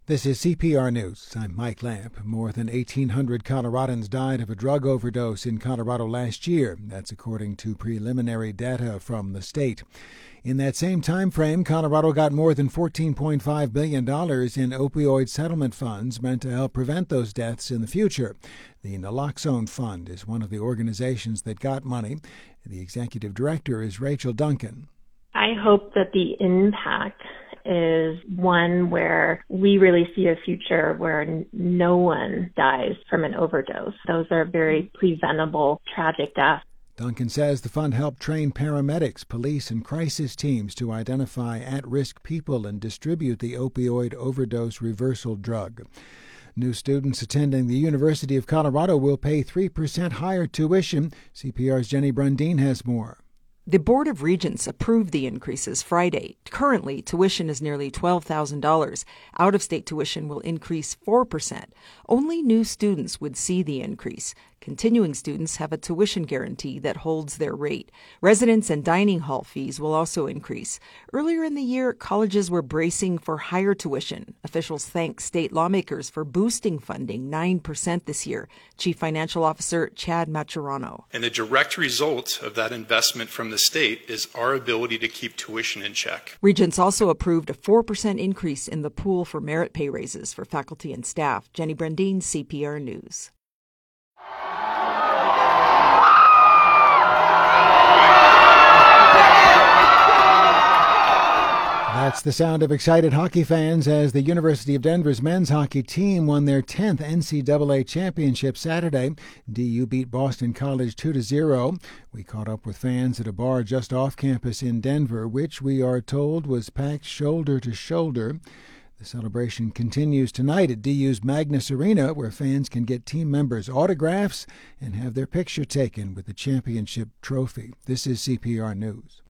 This is CPR News. I'm Mike Lamp. More than 1,800 Coloradans died of a drug overdose in Colorado last year. That's according to preliminary data from the state. In that same time frame, Colorado got more than $14.5 billion in opioid settlement funds meant to help prevent those deaths in the future. The Naloxone Fund is one of the organizations that got money. The executive director is Rachel Duncan. I hope that the impact is one where we really see a future where no one dies from an overdose. Those are very preventable, tragic deaths. Duncan says the fund helped train paramedics, police, and crisis teams to identify at-risk people and distribute the opioid overdose reversal drug. New students attending the University of Colorado will pay 3% higher tuition. CPR's Jenny Brundin has more. The Board of Regents approved the increases Friday. Currently, tuition is nearly $12,000. Out-of-state tuition will increase 4%. Only new students would see the increase. Continuing students have a tuition guarantee that holds their rate. Residence and dining hall fees will also increase. Earlier in the year, colleges were bracing for higher tuition. Officials thanked state lawmakers for boosting funding 9% this year. Chief Financial Officer Chad Maturano. And the direct result of that investment from the state is our ability to keep tuition in check. Regents also approved a 4% increase in the pool for merit pay raises for faculty and staff. Jenny Brundin, CPR News. That's the sound of excited hockey fans as the University of Denver's men's hockey team won their 10th NCAA championship Saturday. DU beat Boston College 2-0. We caught up with fans at a bar just off campus in Denver, which we are told was packed shoulder to shoulder. The celebration continues tonight at DU's Magnus Arena, where fans can get team members' autographs and have their picture taken with the championship trophy. This is CPR News.